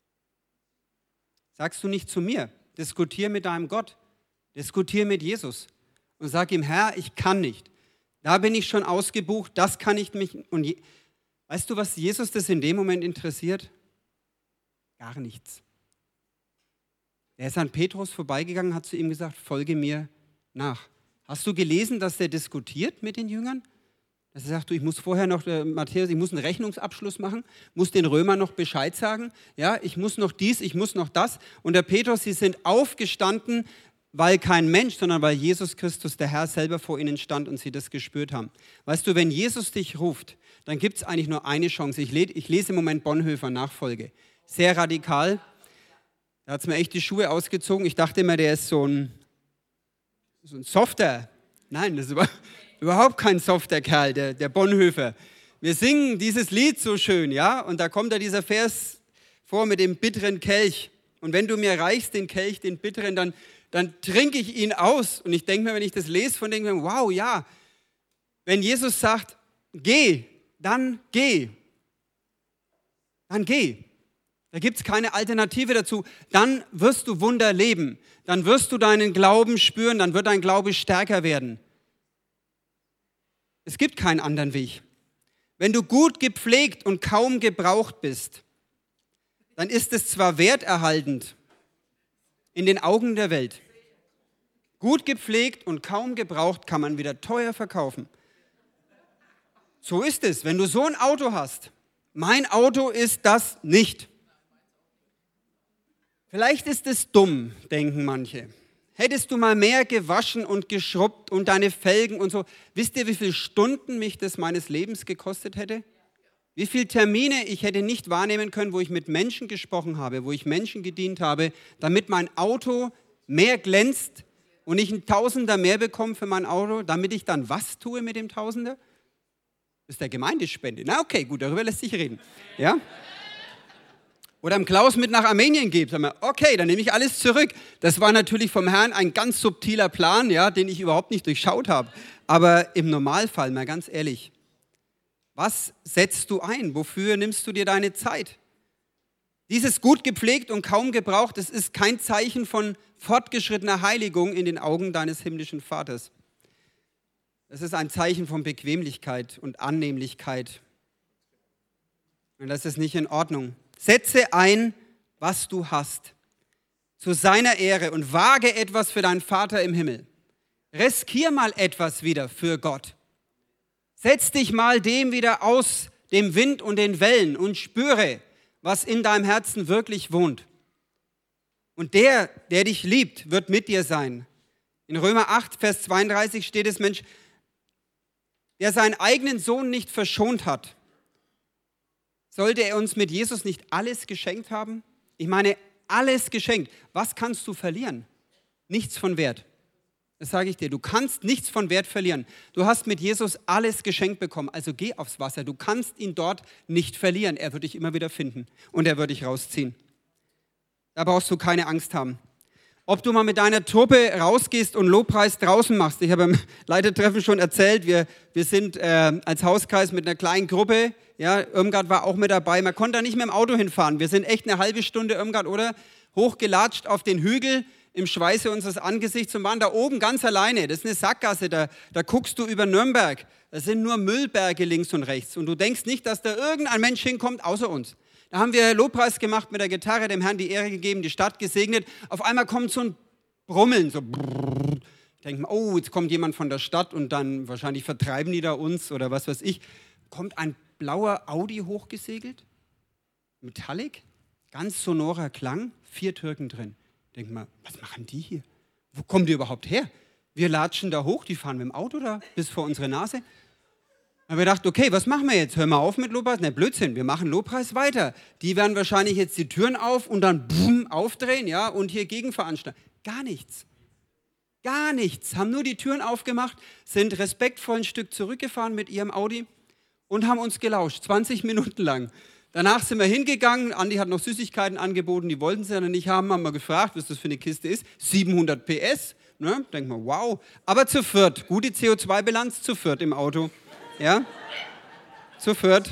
Sagst du nicht zu mir, diskutier mit deinem Gott, diskutier mit Jesus und sag ihm, Herr, ich kann nicht. Da bin ich schon ausgebucht, das kann ich nicht. Und weißt du, was Jesus das in dem Moment interessiert? Gar nichts. Er ist an Petrus vorbeigegangen, hat zu ihm gesagt, folge mir nach. Hast du gelesen, dass er diskutiert mit den Jüngern? Dass er sagt, du, ich muss vorher noch, Matthäus, ich muss einen Rechnungsabschluss machen, muss den Römern noch Bescheid sagen, ja, ich muss noch dies, ich muss noch das. Und der Petrus, sie sind aufgestanden, weil kein Mensch, sondern weil Jesus Christus, der Herr, selber vor ihnen stand und sie das gespürt haben. Weißt du, wenn Jesus dich ruft, dann gibt es eigentlich nur eine Chance. Ich lese im Moment Bonhoeffer Nachfolge. Sehr radikal. Da hat es mir echt die Schuhe ausgezogen. Ich dachte immer, der ist so ein softer. Nein, das ist überhaupt kein softer Kerl, der Bonhoeffer. Wir singen dieses Lied so schön, ja, und da kommt da dieser Vers vor mit dem bitteren Kelch. Und wenn du mir reichst den Kelch, den bitteren, dann trinke ich ihn aus. Und ich denke mir, wenn ich das lese, denke ich mir, wow, ja, wenn Jesus sagt, geh, dann geh. Dann geh. Da gibt es keine Alternative dazu. Dann wirst du Wunder erleben. Dann wirst du deinen Glauben spüren. Dann wird dein Glaube stärker werden. Es gibt keinen anderen Weg. Wenn du gut gepflegt und kaum gebraucht bist, dann ist es zwar werterhaltend in den Augen der Welt. Gut gepflegt und kaum gebraucht kann man wieder teuer verkaufen. So ist es, wenn du so ein Auto hast. Mein Auto ist das nicht. Vielleicht ist es dumm, denken manche. Hättest du mal mehr gewaschen und geschrubbt und deine Felgen und so. Wisst ihr, wie viele Stunden mich das meines Lebens gekostet hätte? Wie viele Termine ich hätte nicht wahrnehmen können, wo ich mit Menschen gesprochen habe, wo ich Menschen gedient habe, damit mein Auto mehr glänzt und ich einen Tausender mehr bekomme für mein Auto, damit ich dann was tue mit dem Tausender? Das ist der Gemeindespende. Na okay, gut, darüber lässt sich reden. Ja? Oder im Klaus mit nach Armenien gibt, sagen wir, okay, dann nehme ich alles zurück. Das war natürlich vom Herrn ein ganz subtiler Plan, ja, den ich überhaupt nicht durchschaut habe. Aber im Normalfall, mal ganz ehrlich, was setzt du ein? Wofür nimmst du dir deine Zeit? Dieses gut gepflegt und kaum gebraucht, das ist kein Zeichen von fortgeschrittener Heiligung in den Augen deines himmlischen Vaters. Es ist ein Zeichen von Bequemlichkeit und Annehmlichkeit. Und das ist nicht in Ordnung. Setze ein, was du hast, zu seiner Ehre und wage etwas für deinen Vater im Himmel. Riskier mal etwas wieder für Gott. Setz dich mal dem wieder aus dem Wind und den Wellen und spüre, was in deinem Herzen wirklich wohnt. Und der dich liebt, wird mit dir sein. In Römer 8, Vers 32 steht es, Mensch, der seinen eigenen Sohn nicht verschont hat, sollte er uns mit Jesus nicht alles geschenkt haben? Ich meine, alles geschenkt. Was kannst du verlieren? Nichts von Wert. Das sage ich dir, du kannst nichts von Wert verlieren. Du hast mit Jesus alles geschenkt bekommen, also geh aufs Wasser. Du kannst ihn dort nicht verlieren. Er wird dich immer wieder finden und er wird dich rausziehen. Da brauchst du keine Angst haben. Ob du mal mit deiner Truppe rausgehst und Lobpreis draußen machst. Ich habe im Leitertreffen schon erzählt, wir sind als Hauskreis mit einer kleinen Gruppe. Ja, Irmgard war auch mit dabei. Man konnte da nicht mit dem Auto hinfahren. Wir sind echt eine halbe Stunde, Irmgard, oder? Hochgelatscht auf den Hügel im Schweiße unseres Angesichts und waren da oben ganz alleine. Das ist eine Sackgasse, da guckst du über Nürnberg. Das sind nur Müllberge links und rechts. Und du denkst nicht, dass da irgendein Mensch hinkommt, außer uns. Da haben wir Lobpreis gemacht mit der Gitarre, dem Herrn die Ehre gegeben, die Stadt gesegnet. Auf einmal kommt so ein Brummeln, so brrr. Ich denke, oh, jetzt kommt jemand von der Stadt und dann wahrscheinlich vertreiben die da uns oder was weiß ich. Kommt ein blauer Audi hochgesegelt, Metallic, ganz sonorer Klang, 4 Türken drin. Denk mal, was machen die hier? Wo kommen die überhaupt her? Wir latschen da hoch, die fahren mit dem Auto da bis vor unsere Nase. Da haben wir gedacht, okay, was machen wir jetzt? Hören wir auf mit Lobpreis? Ne, Blödsinn, wir machen Lobpreis weiter. Die werden wahrscheinlich jetzt die Türen auf und dann boom, aufdrehen, ja, und hier Gegenveranstalten. Gar nichts. Gar nichts. Haben nur die Türen aufgemacht, sind respektvoll ein Stück zurückgefahren mit ihrem Audi und haben uns gelauscht, 20 Minuten lang. Danach sind wir hingegangen, Andi hat noch Süßigkeiten angeboten, die wollten sie ja nicht haben, haben wir gefragt, was das für eine Kiste ist. 700 PS, ne? Denkt man, wow. Aber zu viert, gute CO2-Bilanz zu viert im Auto. Ja, zu viert.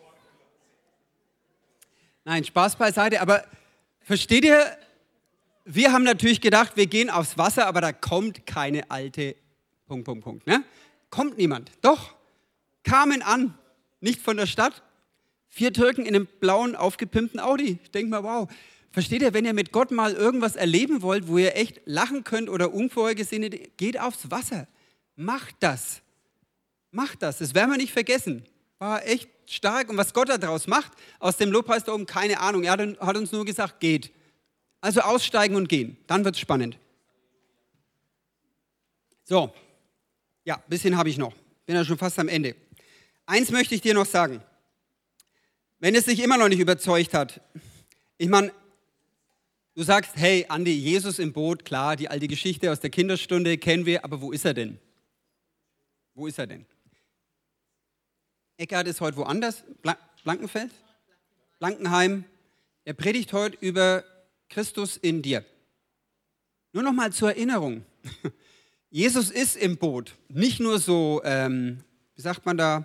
Nein, Spaß beiseite, aber versteht ihr, wir haben natürlich gedacht, wir gehen aufs Wasser, aber da kommt keine alte... Ne? Kommt niemand. Doch, kamen an, nicht von der Stadt. 4 Türken in einem blauen, aufgepimpten Audi. Ich denke mal, wow. Versteht ihr, wenn ihr mit Gott mal irgendwas erleben wollt, wo ihr echt lachen könnt oder unvorhergesehene, geht aufs Wasser. Macht das. Macht das. Das werden wir nicht vergessen. War echt stark. Und was Gott daraus macht, aus dem Lobpreis da oben, keine Ahnung. Er hat uns nur gesagt, geht. Also aussteigen und gehen. Dann wird es spannend. So. Ja, ein bisschen habe ich noch. Bin ja schon fast am Ende. Eins möchte ich dir noch sagen. Wenn es dich immer noch nicht überzeugt hat, ich meine, du sagst, hey Andi, Jesus im Boot, klar, die alte Geschichte aus der Kinderstunde kennen wir, aber wo ist er denn? Wo ist er denn? Eckhard ist heute woanders, Blankenfeld, Blankenheim. Er predigt heute über Christus in dir. Nur noch mal zur Erinnerung. Jesus ist im Boot, nicht nur so, wie sagt man da,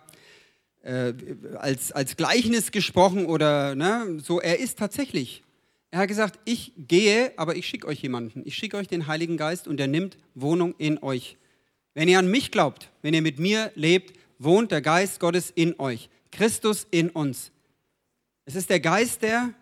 als Gleichnis gesprochen oder ne, so, er ist tatsächlich. Er hat gesagt, ich gehe, aber ich schicke euch jemanden. Ich schicke euch den Heiligen Geist und der nimmt Wohnung in euch. Wenn ihr an mich glaubt, wenn ihr mit mir lebt, wohnt der Geist Gottes in euch. Christus in uns. Es ist der Geist der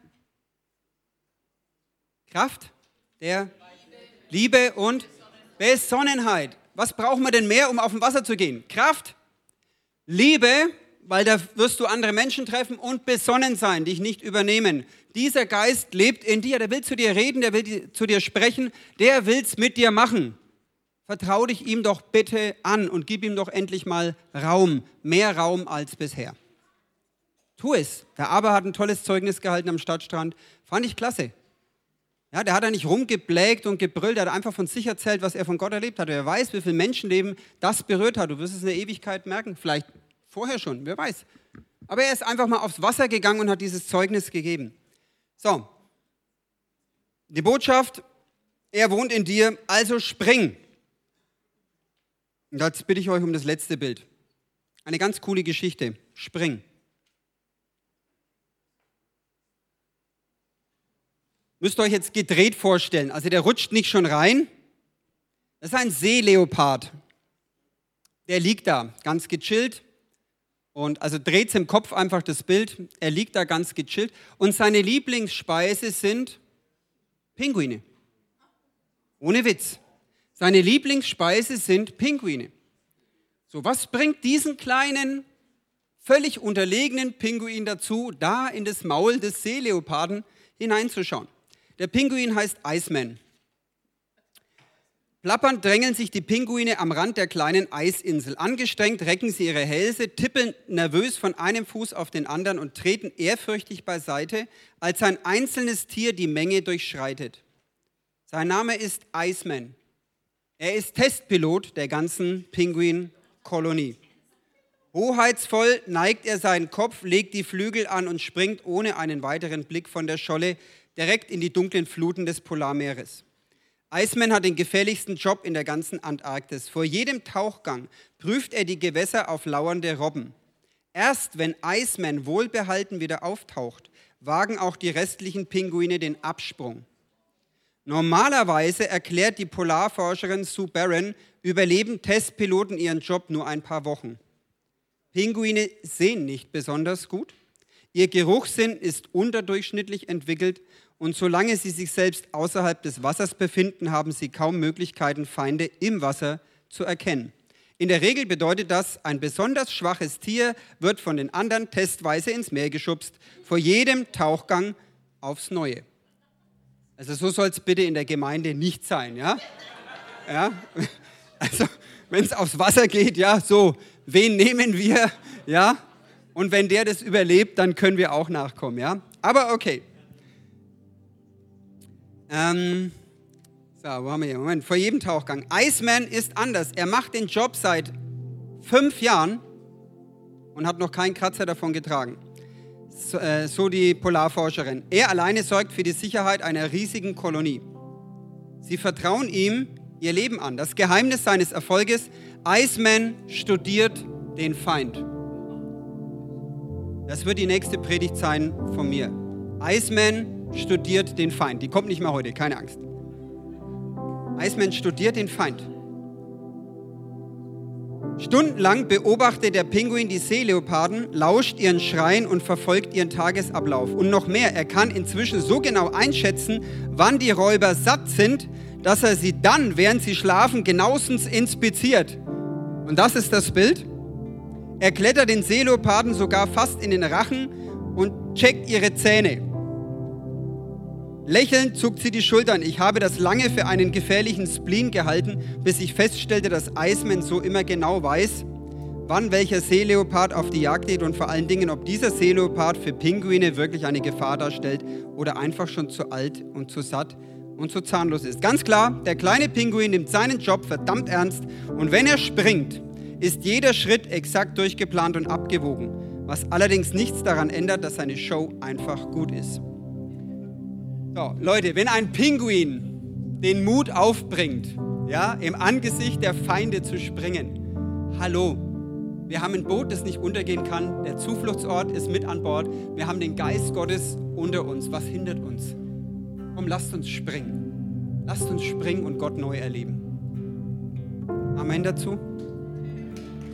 Kraft, der Liebe und Besonnenheit. Was brauchen wir denn mehr, um auf dem Wasser zu gehen? Kraft, Liebe, weil da wirst du andere Menschen treffen und besonnen sein, dich nicht übernehmen. Dieser Geist lebt in dir, der will zu dir reden, der will zu dir sprechen, der will es mit dir machen. Vertrau dich ihm doch bitte an und gib ihm doch endlich mal Raum, mehr Raum als bisher. Tu es. Der Aber hat ein tolles Zeugnis gehalten am Stadtstrand, fand ich klasse. Ja, der hat da nicht rumgeblägt und gebrüllt, der hat einfach von sich erzählt, was er von Gott erlebt hat. Wer weiß, wie viel Menschenleben das berührt hat. Du wirst es in der Ewigkeit merken, vielleicht vorher schon, wer weiß. Aber er ist einfach mal aufs Wasser gegangen und hat dieses Zeugnis gegeben. So, die Botschaft, er wohnt in dir, also spring. Und jetzt bitte ich euch um das letzte Bild. Eine ganz coole Geschichte, spring. Müsst ihr euch jetzt gedreht vorstellen, also der rutscht nicht schon rein. Das ist ein Seeleopard. Der liegt da, ganz gechillt. Und also dreht es im Kopf einfach das Bild. Er liegt da ganz gechillt. Und seine Lieblingsspeise sind Pinguine. Ohne Witz. Seine Lieblingsspeise sind Pinguine. So, was bringt diesen kleinen, völlig unterlegenen Pinguin dazu, da in das Maul des Seeleoparden hineinzuschauen? Der Pinguin heißt Iceman. Plappernd drängeln sich die Pinguine am Rand der kleinen Eisinsel. Angestrengt recken sie ihre Hälse, tippeln nervös von einem Fuß auf den anderen und treten ehrfürchtig beiseite, als ein einzelnes Tier die Menge durchschreitet. Sein Name ist Iceman. Er ist Testpilot der ganzen Pinguinkolonie. Hoheitsvoll neigt er seinen Kopf, legt die Flügel an und springt ohne einen weiteren Blick von der Scholle direkt in die dunklen Fluten des Polarmeeres. Iceman hat den gefährlichsten Job in der ganzen Antarktis. Vor jedem Tauchgang prüft er die Gewässer auf lauernde Robben. Erst wenn Iceman wohlbehalten wieder auftaucht, wagen auch die restlichen Pinguine den Absprung. Normalerweise, erklärt die Polarforscherin Sue Barron, überleben Testpiloten ihren Job nur ein paar Wochen. Pinguine sehen nicht besonders gut. Ihr Geruchssinn ist unterdurchschnittlich entwickelt und solange sie sich selbst außerhalb des Wassers befinden, haben sie kaum Möglichkeiten, Feinde im Wasser zu erkennen. In der Regel bedeutet das, ein besonders schwaches Tier wird von den anderen testweise ins Meer geschubst, vor jedem Tauchgang aufs Neue. Also so soll es bitte in der Gemeinde nicht sein, ja? Ja? Also wenn es aufs Wasser geht, ja, so, wen nehmen wir, ja? Und wenn der das überlebt, dann können wir auch nachkommen, ja? Aber okay. Wo haben wir hier? Moment, vor jedem Tauchgang. Iceman ist anders. Er macht den Job seit 5 Jahren und hat noch keinen Kratzer davon getragen. So die Polarforscherin. Er alleine sorgt für die Sicherheit einer riesigen Kolonie. Sie vertrauen ihm ihr Leben an. Das Geheimnis seines Erfolges: Iceman studiert den Feind. Das wird die nächste Predigt sein von mir. Iceman studiert den Feind. Die kommt nicht mehr heute, keine Angst. Iceman studiert den Feind. Stundenlang beobachtet der Pinguin die Seeleoparden, lauscht ihren Schreien und verfolgt ihren Tagesablauf. Und noch mehr, er kann inzwischen so genau einschätzen, wann die Räuber satt sind, dass er sie dann, während sie schlafen, genauestens inspiziert. Und das ist das Bild. Er klettert den Seeleoparden sogar fast in den Rachen und checkt ihre Zähne. Lächelnd zuckt sie die Schultern. Ich habe das lange für einen gefährlichen Spleen gehalten, bis ich feststellte, dass Iceman so immer genau weiß, wann welcher Seeleopard auf die Jagd geht und vor allen Dingen, ob dieser Seeleopard für Pinguine wirklich eine Gefahr darstellt oder einfach schon zu alt und zu satt und zu zahnlos ist. Ganz klar, der kleine Pinguin nimmt seinen Job verdammt ernst und wenn er springt, ist jeder Schritt exakt durchgeplant und abgewogen, was allerdings nichts daran ändert, dass seine Show einfach gut ist. So, Leute, wenn ein Pinguin den Mut aufbringt, ja, im Angesicht der Feinde zu springen, hallo, wir haben ein Boot, das nicht untergehen kann, der Zufluchtsort ist mit an Bord, wir haben den Geist Gottes unter uns, was hindert uns? Komm, lasst uns springen und Gott neu erleben. Amen dazu.